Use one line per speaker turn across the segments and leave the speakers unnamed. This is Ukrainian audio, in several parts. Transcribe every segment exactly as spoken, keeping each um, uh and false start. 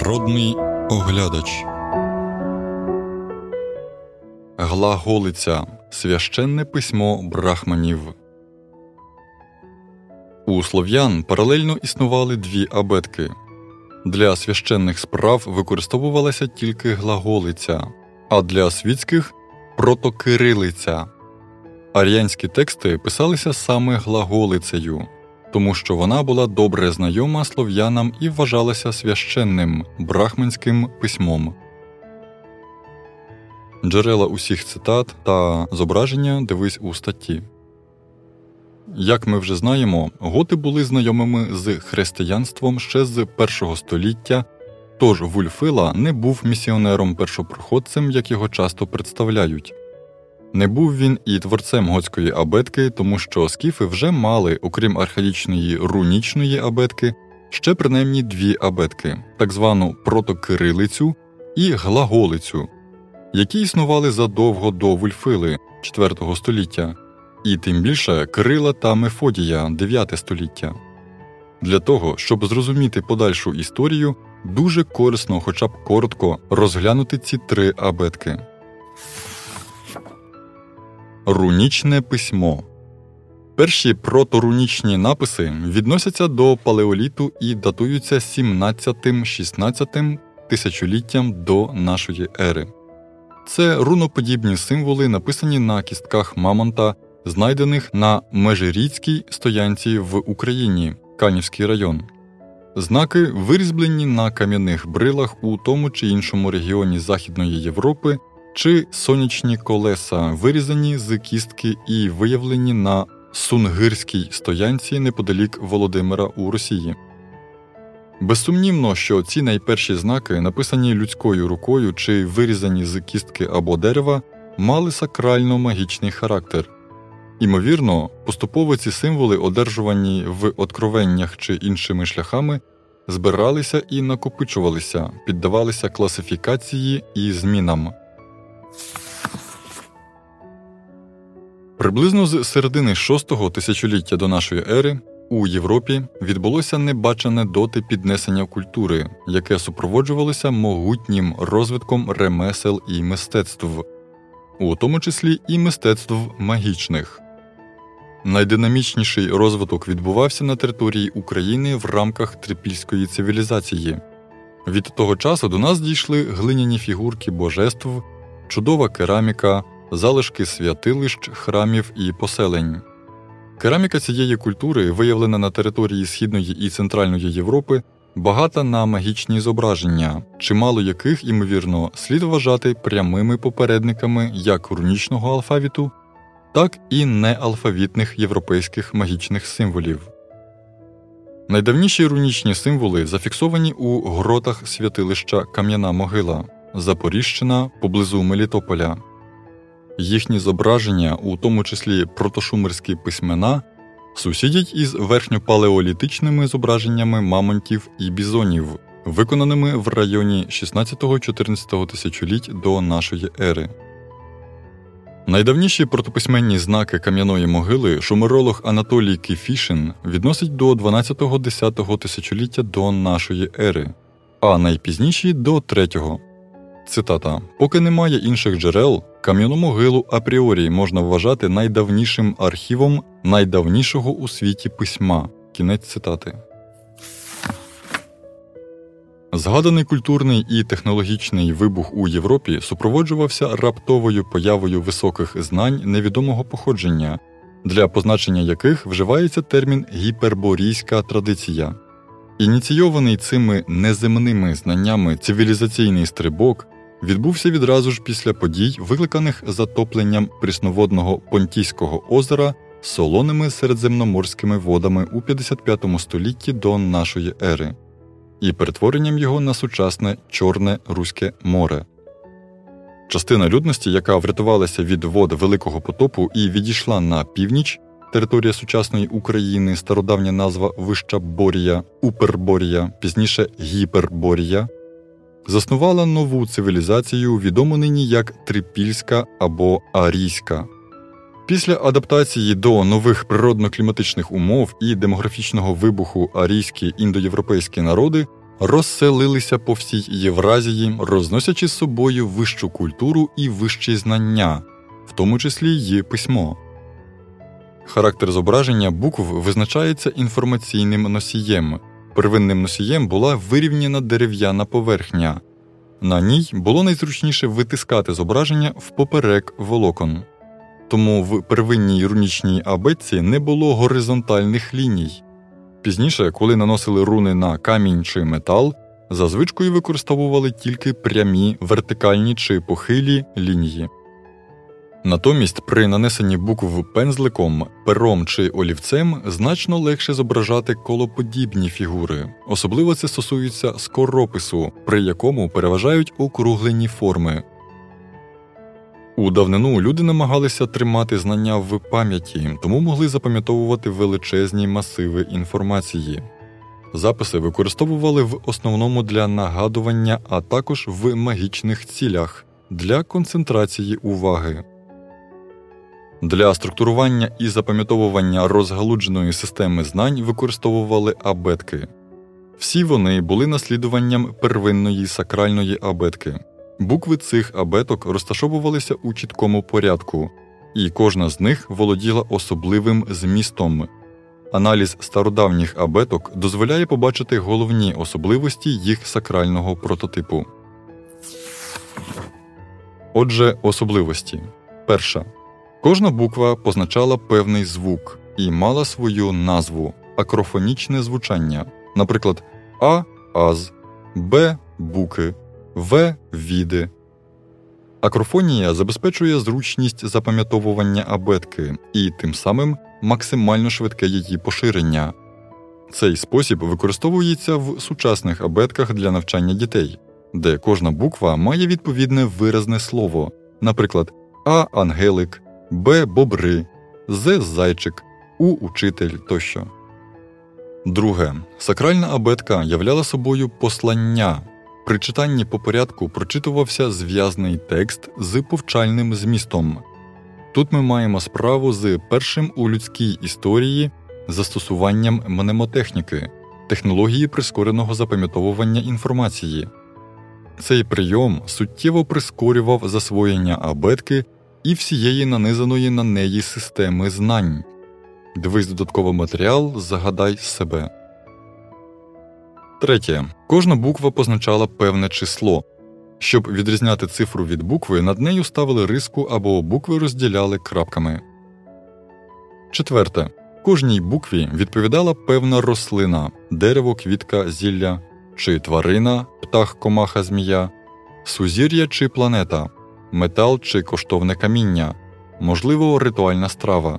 Народний оглядач. Глаголиця – священне письмо брахманів. У слов'ян паралельно існували дві абетки. Для священних справ використовувалася тільки глаголиця, а для світських – протокирилиця. Аріанські тексти писалися саме глаголицею, тому що вона була добре знайома слов'янам і вважалася священним брахманським письмом. Джерела усіх цитат та зображення дивись у статті. Як ми вже знаємо, готи були знайомими з християнством ще з першого століття, тож Вульфила не був місіонером-першопроходцем, як його часто представляють. Не був він і творцем готської абетки, тому що скіфи вже мали, окрім архаїчної рунічної абетки, ще принаймні дві абетки – так звану протокирилицю і глаголицю, які існували задовго до Вульфили четвертого століття, і тим більше Кирила та Мефодія дев'яте століття. Для того, щоб зрозуміти подальшу історію, дуже корисно хоча б коротко розглянути ці три абетки. Рунічне письмо. Перші проторунічні написи відносяться до палеоліту і датуються сімнадцятим-шістнадцятим тисячоліттям до нашої ери. Це руноподібні символи, написані на кістках мамонта, знайдених на Межирічській стоянці в Україні, Канівський район. Знаки вирізблені на кам'яних брилах у тому чи іншому регіоні Західної Європи, чи сонячні колеса, вирізані з кістки і виявлені на Сунгирській стоянці неподалік Володимира у Росії. Безсумнівно, що ці найперші знаки, написані людською рукою чи вирізані з кістки або дерева, мали сакрально-магічний характер. Імовірно, поступово ці символи, одержувані в откровеннях чи іншими шляхами, збиралися і накопичувалися, піддавалися класифікації і змінам. Приблизно з середини шостого тисячоліття до нашої ери у Європі відбулося небачене доти піднесення культури, яке супроводжувалося могутнім розвитком ремесел і мистецтв, у тому числі і мистецтв магічних. Найдинамічніший розвиток відбувався на території України в рамках трипільської цивілізації. Від того часу до нас дійшли глиняні фігурки божеств, чудова кераміка, залишки святилищ, храмів і поселень. Кераміка цієї культури, виявлена на території Східної і Центральної Європи, багата на магічні зображення, чимало яких, ймовірно, слід вважати прямими попередниками як рунічного алфавіту, так і неалфавітних європейських магічних символів. Найдавніші рунічні символи зафіксовані у гротах святилища Кам'яна Могила, Запоріжчина, поблизу Мелітополя. Їхні зображення, у тому числі протошумерські письмена, сусідять із верхньопалеолітичними зображеннями мамонтів і бізонів, виконаними в районі шістнадцятого-чотирнадцятого тисячоліть до нашої ери. Найдавніші протописьменні знаки Кам'яної Могили шумеролог Анатолій Кифішин відносить до дванадцятого-десятого тисячоліття до нашої ери, а найпізніші – до третього. Цитата. «Поки немає інших джерел, Кам'яну Могилу апріорі можна вважати найдавнішим архівом найдавнішого у світі письма». Кінець цитати. Згаданий культурний і технологічний вибух у Європі супроводжувався раптовою появою високих знань невідомого походження, для позначення яких вживається термін «гіперборійська традиція». Ініційований цими неземними знаннями цивілізаційний стрибок відбувся відразу ж після подій, викликаних затопленням прісноводного Понтійського озера солоними середземноморськими водами у п'ятдесят п'ятому столітті до нашої ери і перетворенням його на сучасне Чорне Руське море. Частина людності, яка врятувалася від вод Великого потопу і відійшла на північ, територія сучасної України, стародавня назва Вища Борія, Уперборія, пізніше Гіперборія, заснувала нову цивілізацію, відому нині як Трипільська або Арійська. Після адаптації до нових природно-кліматичних умов і демографічного вибуху арійські індоєвропейські народи розселилися по всій Євразії, розносячи з собою вищу культуру і вищі знання, в тому числі й письмо. Характер зображення букв визначається інформаційним носієм. Первинним носієм була вирівняна дерев'яна поверхня. На ній було найзручніше витискати зображення впоперек волокон. Тому в первинній рунічній абетці не було горизонтальних ліній. Пізніше, коли наносили руни на камінь чи метал, за звичкою використовували тільки прямі, вертикальні чи похилі лінії. Натомість при нанесенні букв пензликом, пером чи олівцем значно легше зображати колоподібні фігури. Особливо це стосується скоропису, при якому переважають округлені форми. У давнину люди намагалися тримати знання в пам'яті, тому могли запам'ятовувати величезні масиви інформації. Записи використовували в основному для нагадування, а також в магічних цілях – для концентрації уваги. Для структурування і запам'ятовування розгалудженої системи знань використовували абетки. Всі вони були наслідуванням первинної сакральної абетки. Букви цих абеток розташовувалися у чіткому порядку, і кожна з них володіла особливим змістом. Аналіз стародавніх абеток дозволяє побачити головні особливості їх сакрального прототипу. Отже, особливості. Перша. Кожна буква позначала певний звук і мала свою назву – акрофонічне звучання. Наприклад, А – аз, Б – буки, В – віди. Акрофонія забезпечує зручність запам'ятовування абетки і, тим самим, максимально швидке її поширення. Цей спосіб використовується в сучасних абетках для навчання дітей, де кожна буква має відповідне виразне слово, наприклад, А – ангелик, Б – бобри, З – зайчик, У – учитель тощо. Друге. Сакральна абетка являла собою послання. При читанні по порядку прочитувався зв'язний текст з повчальним змістом. Тут ми маємо справу з першим у людській історії застосуванням мнемотехніки – технології прискореного запам'ятовування інформації. Цей прийом суттєво прискорював засвоєння абетки і всієї нанизаної на неї системи знань. Дивись додатковий матеріал «Загадай себе». Третє. Кожна буква позначала певне число. Щоб відрізняти цифру від букви, над нею ставили риску або букви розділяли крапками. Четверте. Кожній букві відповідала певна рослина – дерево, квітка, зілля, чи тварина – птах, комаха, змія, сузір'я чи планета, метал чи коштовне каміння, можливо, ритуальна страва.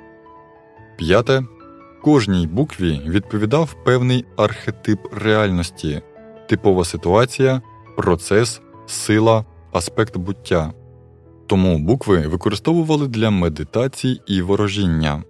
П'яте. Кожній букві відповідав певний архетип реальності – типова ситуація, процес, сила, аспект буття. Тому букви використовували для медитацій і ворожіння.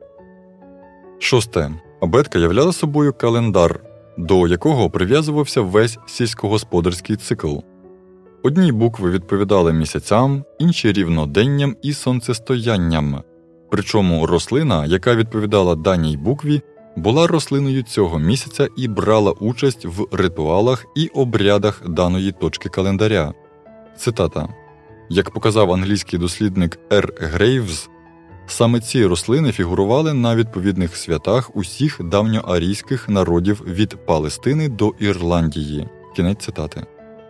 Шосте. Абетка являла собою календар, до якого прив'язувався весь сільськогосподарський цикл. Одні букви відповідали місяцям, інші – рівноденням і сонцестоянням. Причому рослина, яка відповідала даній букві, була рослиною цього місяця і брала участь в ритуалах і обрядах даної точки календаря. Цитата. Як показав англійський дослідник Р. Грейвз, саме ці рослини фігурували на відповідних святах усіх давньоарійських народів від Палестини до Ірландії. Кінець цитати.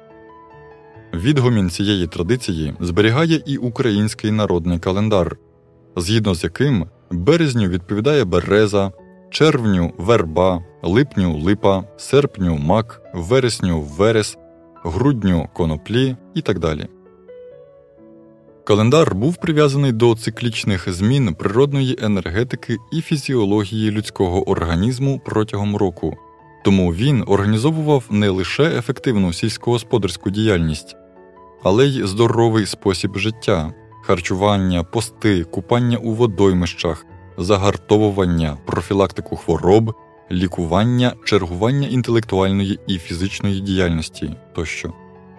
Відгомін цієї традиції зберігає і український народний календар, згідно з яким березню відповідає береза, червню – верба, липню – липа, серпню – мак, вересню – верес, грудню – коноплі і так далі. Календар був прив'язаний до циклічних змін природної енергетики і фізіології людського організму протягом року, тому він організовував не лише ефективну сільськогосподарську діяльність, але й здоровий спосіб життя – харчування, пости, купання у водоймищах, загартовування, профілактику хвороб, лікування, чергування інтелектуальної і фізичної діяльності тощо.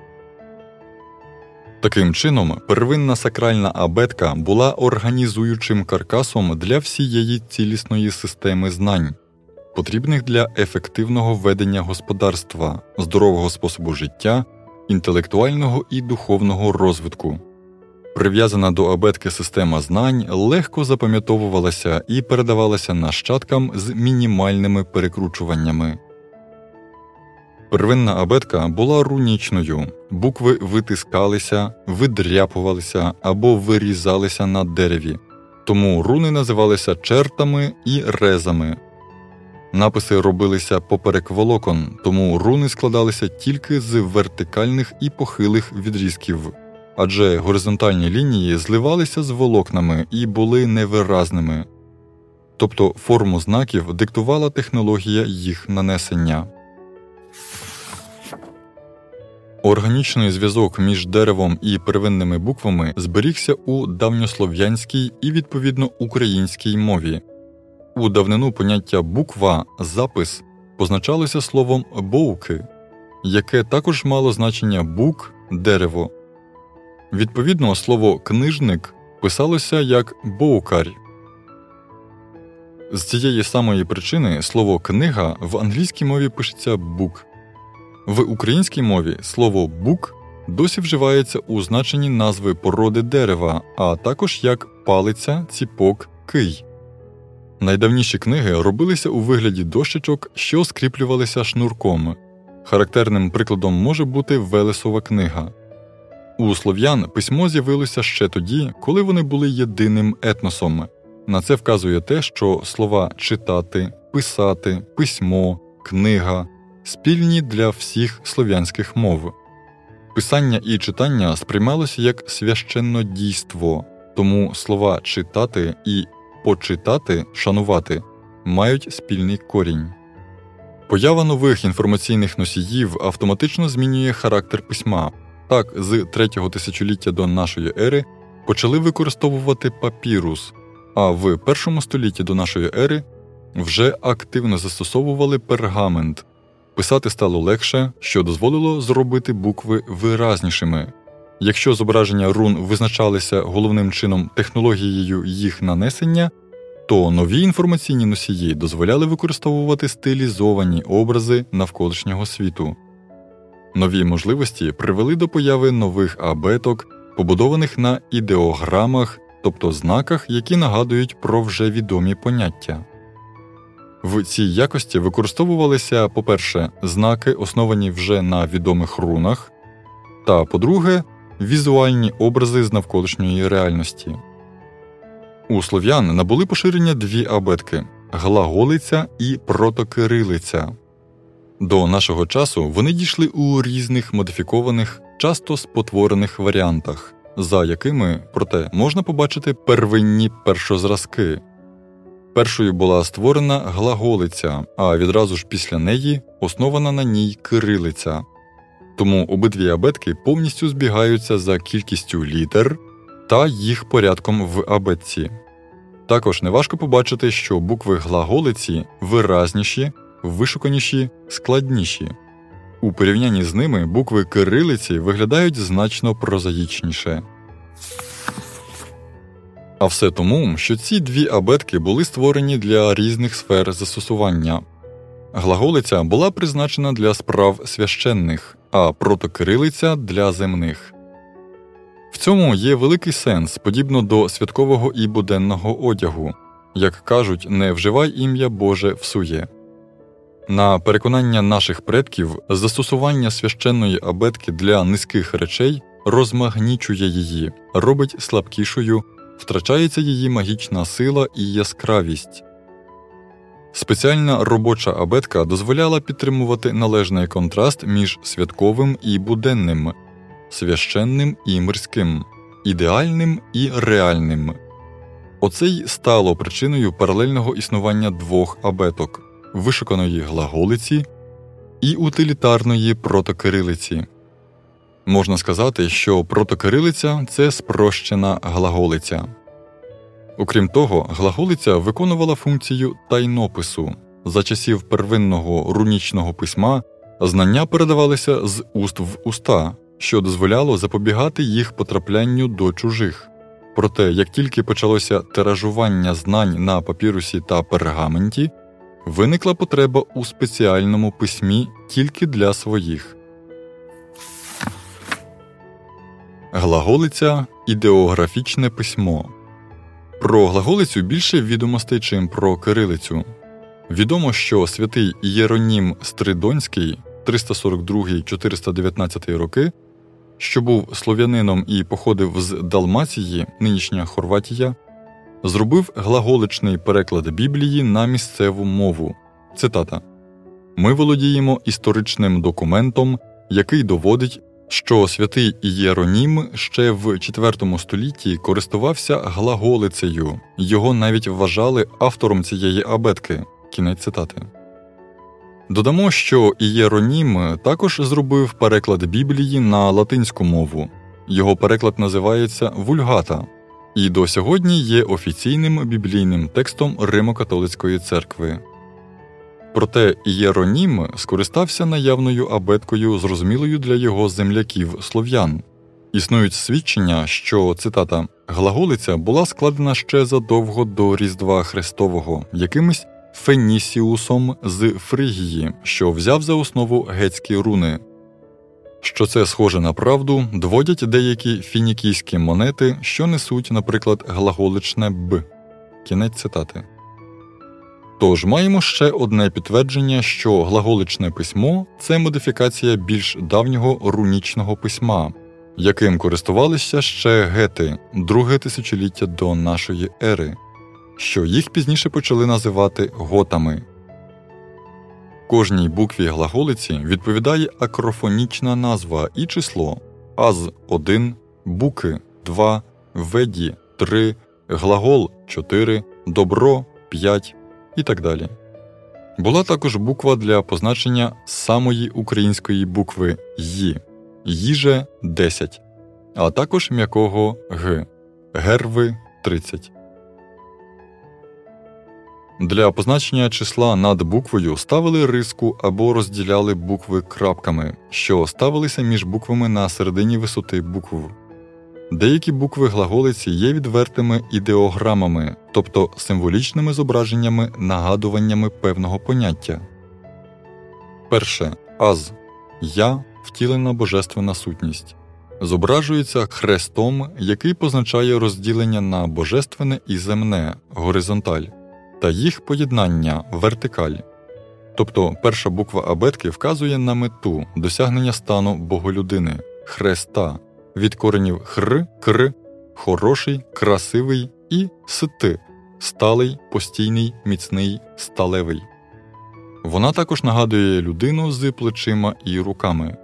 Таким чином, первинна сакральна абетка була організуючим каркасом для всієї цілісної системи знань. потрібних для ефективного ведення господарства, здорового способу життя, інтелектуального і духовного розвитку. Прив'язана до абетки система знань легко запам'ятовувалася і передавалася нащадкам з мінімальними перекручуваннями. Первинна абетка була рунічною, букви витискалися, видряпувалися або вирізалися на дереві, тому руни називалися чертами і резами. Написи робилися поперек волокон, тому руни складалися тільки з вертикальних і похилих відрізків, адже горизонтальні лінії зливалися з волокнами і були невиразними. Тобто форму знаків диктувала технологія їх нанесення. Органічний зв'язок між деревом і первинними буквами зберігся у давньослов'янській і, відповідно, українській мові. У давнину поняття «буква» – «запис» позначалося словом «боуки», яке також мало значення «бук» – «дерево». Відповідно, слово «книжник» писалося як «боукар». З цієї самої причини слово «книга» в англійській мові пишеться «book». В українській мові слово «бук» досі вживається у значенні назви породи дерева, а також як палиця, ціпок, кий. Найдавніші книги робилися у вигляді дощечок, що скріплювалися шнурком. Характерним прикладом може бути Велесова книга. У слов'ян письмо з'явилося ще тоді, коли вони були єдиним етносом. На це вказує те, що слова «читати», «писати», «письмо», «книга» спільні для всіх слов'янських мов. Писання і читання сприймалося як священнодійство, тому слова «читати» і «почитати», «шанувати» мають спільний корінь. Поява нових інформаційних носіїв автоматично змінює характер письма. Так, з третього тисячоліття до нашої ери почали використовувати папірус, а в першому столітті до нашої ери вже активно застосовували пергамент. Писати стало легше, що дозволило зробити букви виразнішими. Якщо зображення рун визначалися головним чином технологією їх нанесення, то нові інформаційні носії дозволяли використовувати стилізовані образи навколишнього світу. Нові можливості привели до появи нових абеток, побудованих на ідеограмах, тобто знаках, які нагадують про вже відомі поняття. В цій якості використовувалися, по-перше, знаки, основані вже на відомих рунах, та, по-друге, візуальні образи з навколишньої реальності. У слов'ян набули поширення дві абетки – глаголиця і протокирилиця. До нашого часу вони дійшли у різних модифікованих, часто спотворених варіантах, за якими, проте, можна побачити первинні першозразки. Першою була створена глаголиця, а відразу ж після неї основана на ній кирилиця. Тому обидві абетки повністю збігаються за кількістю літер та їх порядком в абетці. Також неважко побачити, що букви глаголиці виразніші, вишуканіші, складніші. У порівнянні з ними букви кирилиці виглядають значно прозаїчніше. А все тому, що ці дві абетки були створені для різних сфер застосування. Глаголиця була призначена для справ священних, а протокирилиця – для земних. В цьому є великий сенс, подібно до святкового і буденного одягу. Як кажуть, не вживай ім'я Боже всує. На переконання наших предків, застосування священної абетки для низьких речей розмагнічує її, робить слабкішою, втрачається її магічна сила і яскравість. Спеціальна робоча абетка дозволяла підтримувати належний контраст між святковим і буденним, священним і мирським, ідеальним і реальним. Оце й стало причиною паралельного існування двох абеток – вишуканої глаголиці і утилітарної протокирилиці. Можна сказати, що протокирилиця – це спрощена глаголиця. Окрім того, глаголиця виконувала функцію тайнопису. За часів первинного рунічного письма знання передавалися з уст в уста, що дозволяло запобігати їх потраплянню до чужих. Проте, як тільки почалося тиражування знань на папірусі та пергаменті, Виникла потреба у спеціальному письмі тільки для своїх. Глаголиця – ідеографічне письмо. Про глаголицю більше відомостей, чим про кирилицю. Відомо, що святий Єронім Стридонський триста сорок другий - чотириста дев'ятнадцятий роки, що був слов'янином і походив з Далмації, нинішня Хорватія, зробив глаголичний переклад Біблії на місцеву мову. Цитата: «Ми володіємо історичним документом, який доводить, що святий Єронім ще в четвертому столітті користувався глаголицею, його навіть вважали автором цієї абетки». Кінець цитати. Додамо, що Єронім також зробив переклад Біблії на латинську мову. Його переклад називається «Вульгата» і до сьогодні є офіційним біблійним текстом Римо-католицької церкви. Проте Єронім скористався наявною абеткою, зрозумілою для його земляків-слов'ян. Існують свідчення, що, цитата, «глаголиця була складена ще задовго до Різдва Христового якимось Фенісіусом з Фригії, що взяв за основу гетські руни». Що це схоже на правду, доводять деякі фінікійські монети, що несуть, наприклад, глаголичне «б». Кінець цитати. Тож маємо ще одне підтвердження, що глаголичне письмо – це модифікація більш давнього рунічного письма, яким користувалися ще гети, друге тисячоліття до нашої ери, що їх пізніше почали називати готами. Кожній букві глаголиці відповідає акрофонічна назва і число: аз – один, буки – два, веді – три, глагол – чотири, добро – п'ять і так далі. Була також буква для позначення самої української букви «ї» – їже – десять, а також м'якого «г» – герви – тридцять. Для позначення числа над буквою ставили риску або розділяли букви крапками, що ставилися між буквами на середині висоти букв. Деякі букви глаголиці є відвертими ідеограмами, тобто символічними зображеннями, нагадуваннями певного поняття. Перше. Аз – «я» – втілена божественна сутність. Зображується хрестом, який позначає розділення на божественне і земне – горизонталь, та їх поєднання – вертикаль. Тобто перша буква абетки вказує на мету досягнення стану боголюдини – хреста, від коренів хр, кр, хороший, красивий і сти – сталий, постійний, міцний, сталевий. Вона також нагадує людину з плечима і руками.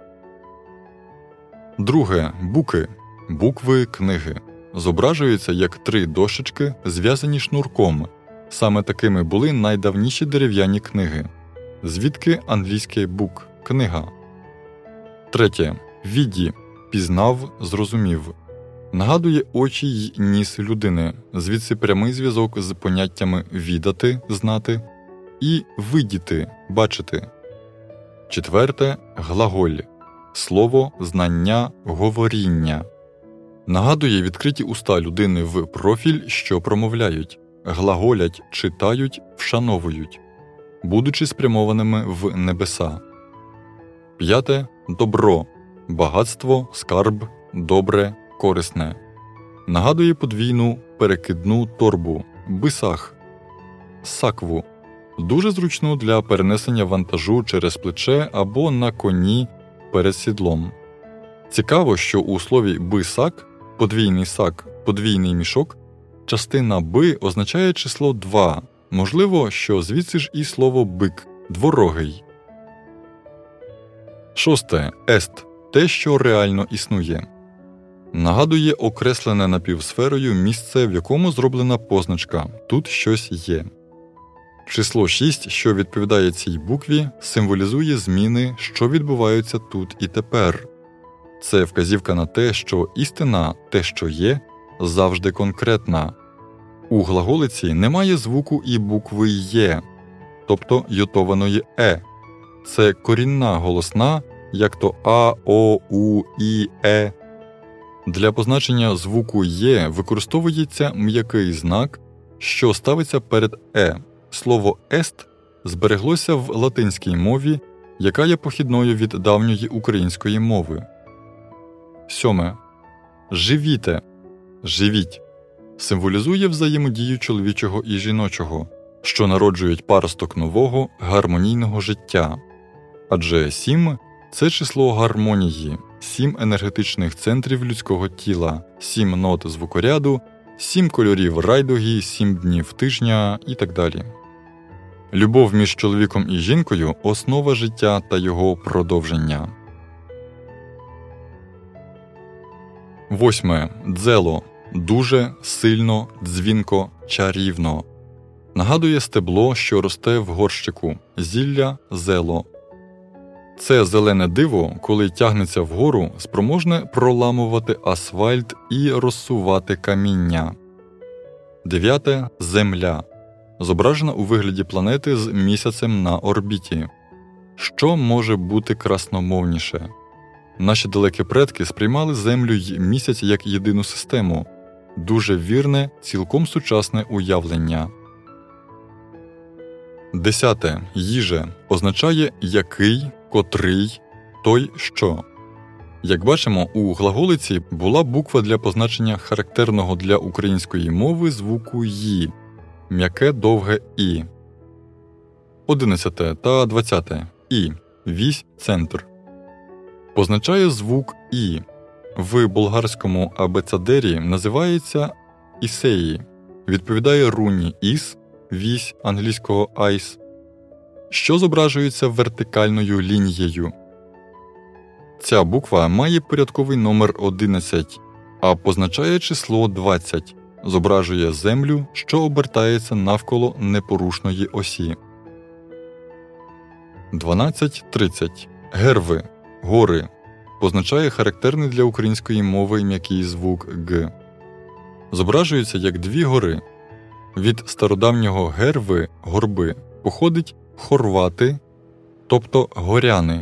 Друге. Буки – букви книги. Зображуються як три дощечки, зв'язані шнурком. Саме такими були найдавніші дерев'яні книги. Звідки англійське «book» – книга. Третє. Віді – пізнав, зрозумів. Нагадує очі й ніс людини, звідси прямий зв'язок з поняттями «відати» – знати і «видіти» – бачити. Четверте. Глаголь – слово, знання, говоріння. Нагадує відкриті уста людини в профіль, що промовляють, глаголять, читають, вшановують, будучи спрямованими в небеса. П'яте. Добро – багатство, скарб, добре, корисне. Нагадує подвійну перекидну торбу – бисах, сакву, дуже зручну для перенесення вантажу через плече або на коні перед сідлом. Цікаво, що у слові «бисак» – подвійний сак, подвійний мішок, частина «би» означає число два, можливо, що звідси ж і слово «бик» – дворогий. Шосте. Ест – те, що реально існує. Нагадує окреслене напівсферою місце, в якому зроблена позначка «тут щось є». Число шість, що відповідає цій букві, символізує зміни, що відбуваються тут і тепер. Це вказівка на те, що істина, те, що є, завжди конкретна. У глаголиці немає звуку і букви «є», тобто йотованої «е». Це корінна голосна, як то «а», «о», «у», «і», «е». Для позначення звуку «є» використовується м'який знак, що ставиться перед «е». Слово «ест» збереглося в латинській мові, яка є похідною від давньої української мови. Сьоме. Живіте, живіть символізує взаємодію чоловічого і жіночого, що народжують паросток нового, гармонійного життя. Адже сім – це число гармонії, сім енергетичних центрів людського тіла, сім нот звукоряду, сім кольорів райдуги, сім днів тижня і так далі. Любов між чоловіком і жінкою – основа життя та його продовження. Восьме. Дзело. Дуже, сильно, дзвінко, чарівно. Нагадує стебло, що росте в горщику. Зілля – зело. Це зелене диво, коли тягнеться вгору, спроможне проламувати асфальт і розсувати каміння. Дев'яте. Земля. Зображена у вигляді планети з місяцем на орбіті. Що може бути красномовніше? Наші далекі предки сприймали Землю й місяць як єдину систему. Дуже вірне, цілком сучасне уявлення. Десяте. Їже. Означає «який», «котрий», «той що». Як бачимо, у глаголиці була буква для позначення характерного для української мови звуку «ї» – м'яке довге «і». Одинадцяте та двадцяте. І. Вісь, центр. Позначає звук «і». В болгарському абецадері називається «ісеї». Відповідає руні «іс», «вісь» англійського «айс», що зображується вертикальною лінією. Ця буква має порядковий номер одинадцять, а позначає число двадцять, зображує Землю, що обертається навколо непорушної осі. дванадцять тридцять. Герви. Гори. Позначає характерний для української мови м'який звук «г». Зображується як дві гори. Від стародавнього герви – горби походить хорвати, тобто горяни.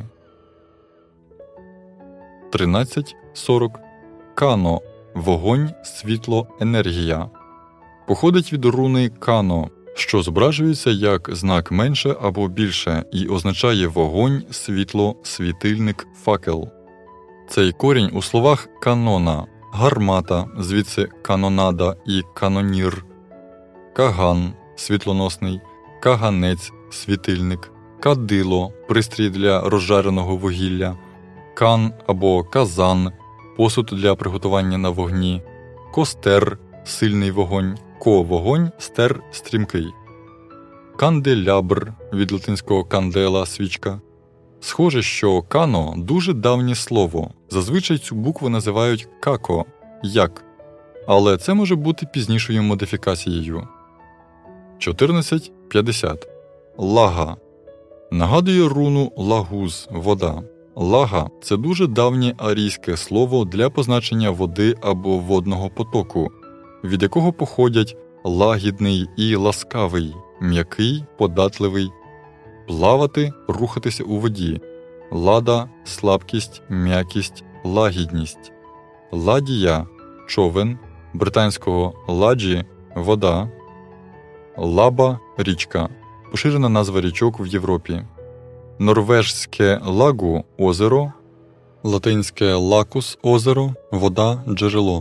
тринадцять сорок. Кано – вогонь, світло, енергія. Походить від руни «кано», що зображується як знак менше або більше і означає вогонь, світло, світильник, факел. Цей корінь у словах «канона» – гармата, звідси «канонада» і «канонір», каган – світлоносний, каганець – світильник, кадило – пристрій для розжареного вугілля, кан або казан – посуд для приготування на вогні, костер – сильний вогонь, ко – вогонь, стер – стрімкий. Канделябр – від латинського кандела – свічка. Схоже, що «кано» – дуже давнє слово. Зазвичай цю букву називають «како» – «як». Але це може бути пізнішою модифікацією. чотирнадцять п'ятдесят. Лага. Нагадує руну лагуз – вода. Лага – це дуже давнє арійське слово для позначення води або водного потоку, від якого походять лагідний і ласкавий, м'який, податливий, плавати, рухатися у воді, лада – слабкість, м'якість, лагідність, ладія – човен, британського ладжі – вода, лаба – річка, поширена назва річок в Європі, норвежське лагу – озеро, латинське лакус – озеро, вода – джерело.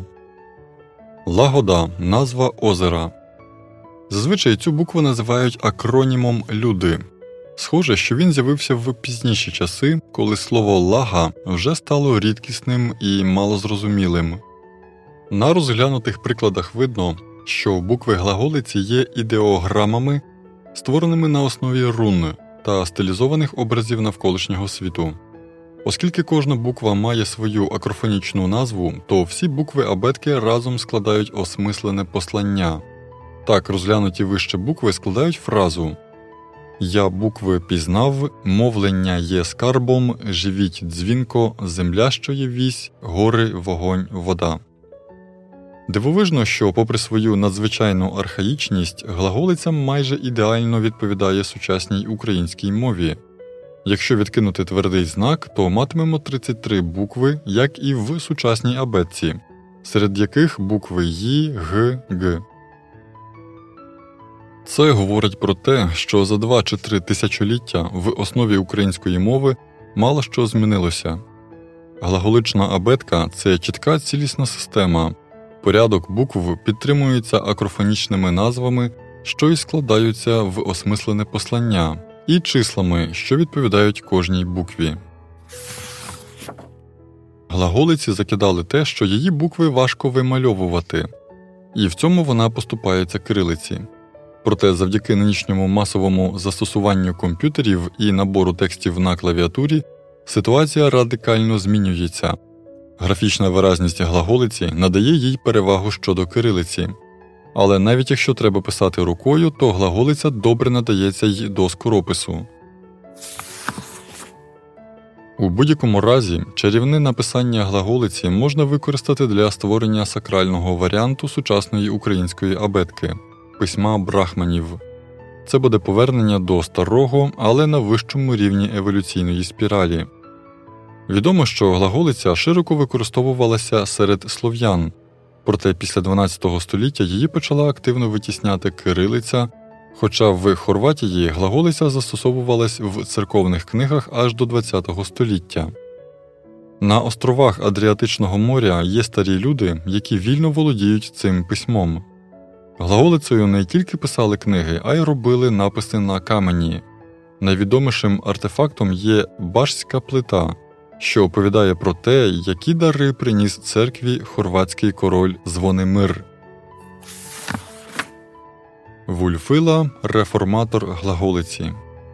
Лагода – назва озера. Зазвичай цю букву називають акронімом «люди». Схоже, що він з'явився в пізніші часи, коли слово «лага» вже стало рідкісним і малозрозумілим. На розглянутих прикладах видно, що букви глаголиці є ідеограмами, створеними на основі рун та стилізованих образів навколишнього світу. Оскільки кожна буква має свою акрофонічну назву, то всі букви абетки разом складають осмислене послання. Так, розглянуті вище букви складають фразу «Я букви пізнав, мовлення є скарбом, живіть дзвінко, земля, що є вісь, гори, вогонь, вода». Дивовижно, що, попри свою надзвичайну архаїчність, глаголиця майже ідеально відповідає сучасній українській мові. Якщо відкинути твердий знак, то матимемо тридцять три букви, як і в сучасній абетці, серед яких букви «ї», «г», «г». Це говорить про те, що за два чи три тисячоліття в основі української мови мало що змінилося. Глаголична абетка – це чітка цілісна система. Порядок букв підтримується акрофонічними назвами, що й складаються в осмислене послання, і числами, що відповідають кожній букві. Глаголиці закидали те, що її букви важко вимальовувати, і в цьому вона поступається кирилиці. Проте завдяки нинішньому масовому застосуванню комп'ютерів і набору текстів на клавіатурі ситуація радикально змінюється. Графічна виразність глаголиці надає їй перевагу щодо кирилиці. Але навіть якщо треба писати рукою, то глаголиця добре надається й до скоропису. У будь-якому разі, чарівне написання глаголиці можна використати для створення сакрального варіанту сучасної української абетки – письма брахманів. Це буде повернення до старого, але на вищому рівні еволюційної спіралі. Відомо, що глаголиця широко використовувалася серед слов'ян, проте після дванадцятого століття її почала активно витісняти кирилиця, хоча в Хорватії глаголиця застосовувалась в церковних книгах аж до двадцятого століття. На островах Адріатичного моря є старі люди, які вільно володіють цим письмом. Глаголицею не тільки писали книги, а й робили написи на камені. Найвідомішим артефактом є башська плита, що оповідає про те, які дари приніс церкві хорватський король Звонимир. Вульфила – реформатор глаголиці.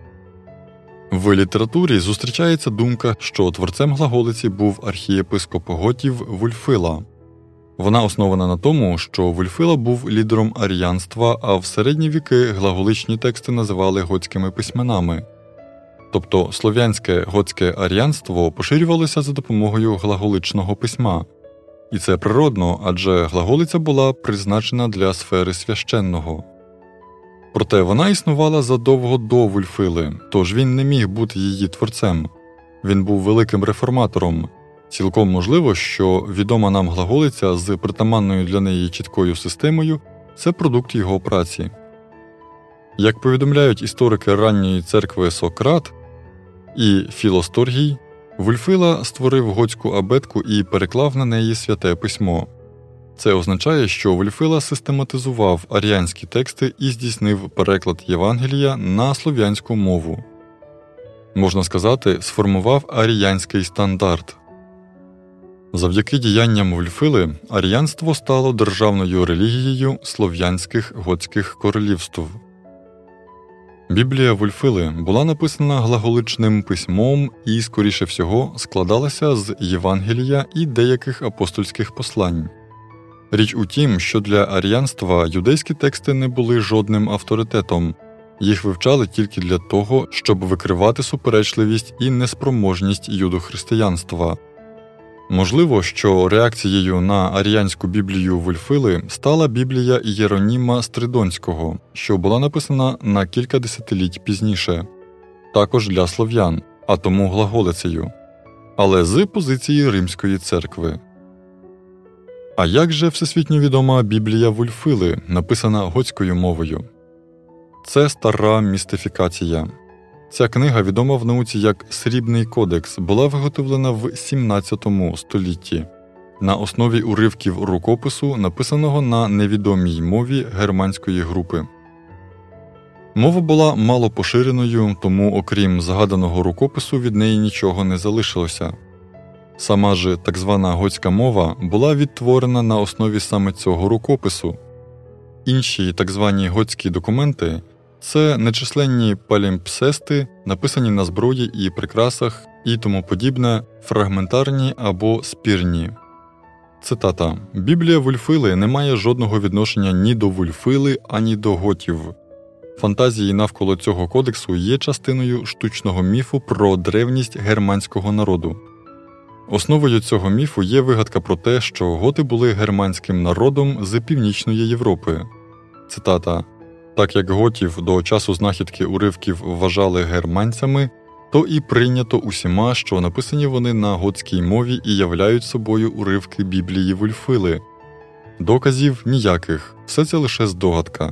В літературі зустрічається думка, що творцем глаголиці був архієпископ готів Вульфила. Вона основана на тому, що Вульфила був лідером аріянства, а в середні віки глаголичні тексти називали готськими письменами. Тобто слов'янське готське аріянство поширювалося за допомогою глаголичного письма. І це природно, адже глаголиця була призначена для сфери священного. Проте вона існувала задовго до Вульфили, тож він не міг бути її творцем. Він був великим реформатором. Цілком можливо, що відома нам глаголиця з притаманною для неї чіткою системою – це продукт його праці. Як повідомляють історики ранньої церкви Сократ і Філосторгій, Вульфила створив готську абетку і переклав на неї святе письмо. Це означає, що Вульфила систематизував аріянські тексти і здійснив переклад Євангелія на слов'янську мову. Можна сказати, сформував аріянський стандарт. Завдяки діянням Вульфили аріянство стало державною релігією слов'янських готських королівств. Біблія Вульфили була написана глаголичним письмом і, скоріше всього, складалася з Євангелія і деяких апостольських послань. Річ у тім, що для аріянства юдейські тексти не були жодним авторитетом, їх вивчали тільки для того, щоб викривати суперечливість і неспроможність юдохристиянства. Можливо, що реакцією на аріянську Біблію Вульфили стала Біблія Єроніма Стридонського, що була написана на кілька десятиліть пізніше, також для слов'ян, а тому глаголицею, але з позиції Римської церкви. А як же всесвітньо відома Біблія Вульфили, написана готською мовою? Це стара містифікація. Ця книга, відома в науці як «Срібний кодекс», була виготовлена в сімнадцятому столітті на основі уривків рукопису, написаного на невідомій мові германської групи. Мова була мало поширеною, тому окрім згаданого рукопису від неї нічого не залишилося. Сама ж так звана готська мова була відтворена на основі саме цього рукопису. Інші так звані готські документи – це нечисленні палімпсести, написані на зброї і прикрасах і тому подібне, фрагментарні або спірні. Цитата. «Біблія Вульфили не має жодного відношення ні до Вульфили, ані до готів. Фантазії навколо цього кодексу є частиною штучного міфу про древність германського народу. Основою цього міфу є вигадка про те, що готи були германським народом з Північної Європи». Цитата. «Так як готів до часу знахідки уривків вважали германцями, то і прийнято усіма, що написані вони на готській мові і являють собою уривки Біблії Вульфили. Доказів ніяких, все це лише здогадка.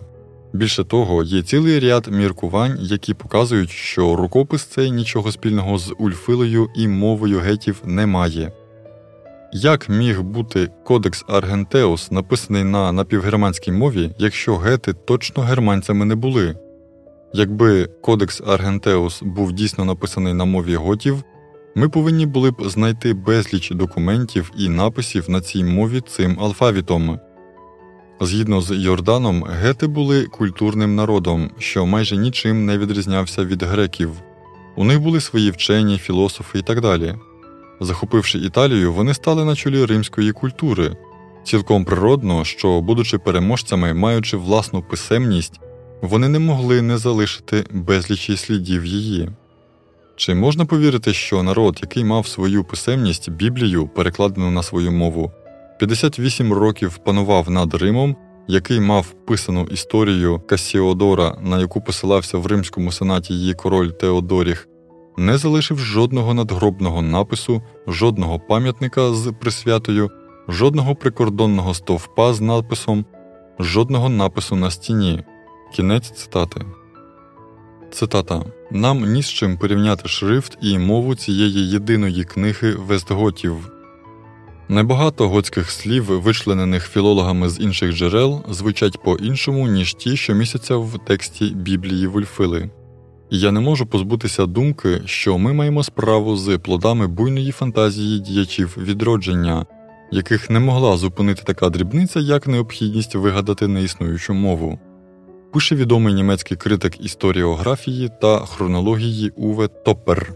Більше того, є цілий ряд міркувань, які показують, що рукопис цей нічого спільного з ульфилою і мовою гетів не має. Як міг бути Кодекс Аргентеус написаний на напівгерманській мові, якщо гети точно германцями не були? Якби Кодекс Аргентеус був дійсно написаний на мові готів, ми повинні були б знайти безліч документів і написів на цій мові цим алфавітом. Згідно з Йорданом, гети були культурним народом, що майже нічим не відрізнявся від греків. У них були свої вчені, філософи і так далі. Захопивши Італію, вони стали на чолі римської культури. Цілком природно, що, будучи переможцями, маючи власну писемність, вони не могли не залишити безлічі слідів її. Чи можна повірити, що народ, який мав свою писемність, Біблію, перекладену на свою мову, п'ятдесят вісім років панував над Римом, який мав писану історію Кассіодора, на яку посилався в римському сенаті її король Теодоріх, не залишив жодного надгробного напису, жодного пам'ятника з присвятою, жодного прикордонного стовпа з надписом, жодного напису на стіні. Кінець цитати. Цитата. «Нам ні з чим порівняти шрифт і мову цієї єдиної книги вестготів. Небагато готських слів, вичленених філологами з інших джерел, звучать по-іншому, ніж ті, що містяться в тексті Біблії Вульфили. І я не можу позбутися думки, що ми маємо справу з плодами буйної фантазії діячів відродження, яких не могла зупинити така дрібниця, як необхідність вигадати неіснуючу мову», пише відомий німецький критик історіографії та хронології Уве Топпер.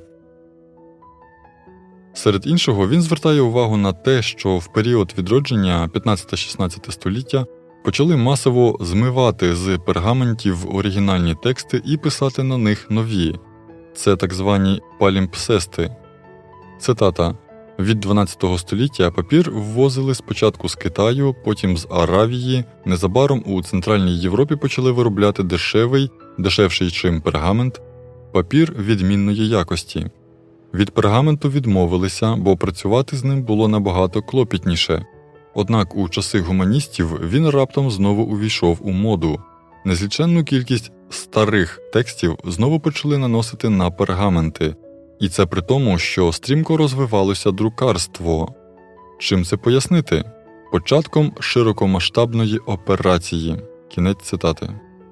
Серед іншого, він звертає увагу на те, що в період відродження п'ятнадцяте-шістнадцяте століття почали масово змивати з пергаментів оригінальні тексти і писати на них нові. Це так звані палімпсести. Цитата. «Від дванадцятого століття папір ввозили спочатку з Китаю, потім з Аравії, незабаром у Центральній Європі почали виробляти дешевий, дешевший чим пергамент, папір відмінної якості. Від пергаменту відмовилися, бо працювати з ним було набагато клопітніше. Однак у часи гуманістів він раптом знову увійшов у моду. Незліченну кількість старих текстів знову почали наносити на пергаменти. І це при тому, що стрімко розвивалося друкарство. Чим це пояснити? Початком широкомасштабної операції». Кінець цитати.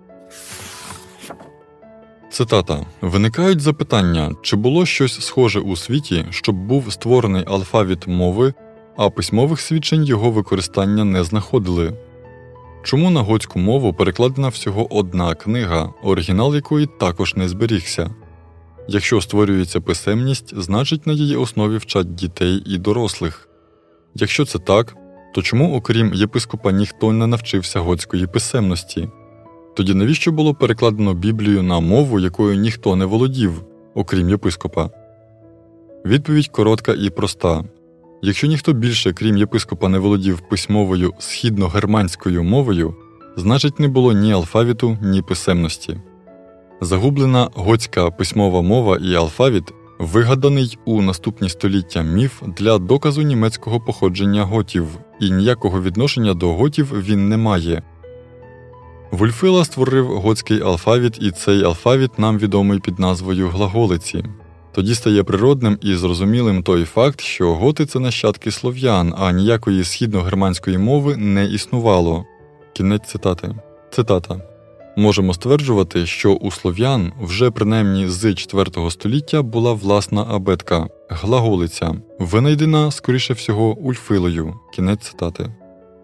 Цитата. «Виникають запитання, чи було щось схоже у світі, щоб був створений алфавіт мови, а письмових свідчень його використання не знаходили? Чому на готську мову перекладена всього одна книга, оригінал якої також не зберігся? Якщо створюється писемність, значить на її основі вчать дітей і дорослих. Якщо це так, то чому, окрім єпископа, ніхто не навчився готської писемності? Тоді навіщо було перекладено Біблію на мову, якою ніхто не володів, окрім єпископа? Відповідь коротка і проста. Якщо ніхто більше, крім єпископа, не володів письмовою східно-германською мовою, значить не було ні алфавіту, ні писемності. Загублена готська письмова мова і алфавіт – вигаданий у наступні століття міф для доказу німецького походження готів, і ніякого відношення до готів він не має. Вульфила створив готський алфавіт, і цей алфавіт нам відомий під назвою глаголиці. Тоді стає природним і зрозумілим той факт, що готи – це нащадки слов'ян, а ніякої східно-германської мови не існувало. Кінець цитати. Цитата. Можемо стверджувати, що у слов'ян вже принаймні з четвертого століття була власна абетка – глаголиця, винайдена, скоріше всього, Ульфилою. Кінець цитати.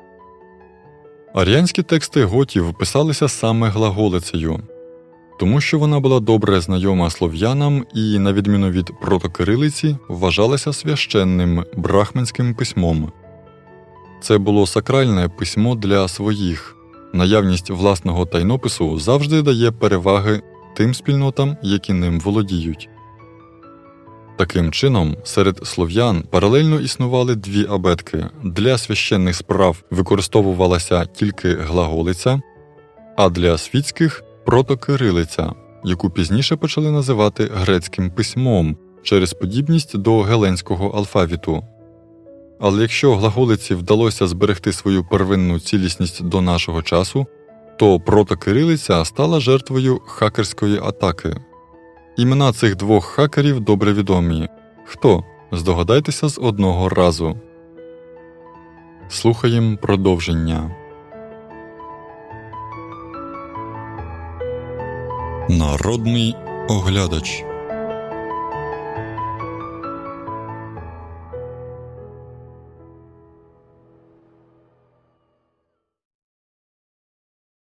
Аріанські тексти готів писалися саме глаголицею, тому що вона була добре знайома слов'янам і, на відміну від протокирилиці, вважалася священним брахманським письмом. Це було сакральне письмо для своїх. Наявність власного тайнопису завжди дає переваги тим спільнотам, які ним володіють. Таким чином, серед слов'ян паралельно існували дві абетки. Для священних справ використовувалася тільки глаголиця, а для світських – протокирилиця, яку пізніше почали називати грецьким письмом через подібність до геленського алфавіту. Але якщо глаголиці вдалося зберегти свою первинну цілісність до нашого часу, то протокирилиця стала жертвою хакерської атаки. Імена цих двох хакерів добре відомі. Хто? Здогадайтеся з одного разу. Слухаємо продовження. Народний оглядач.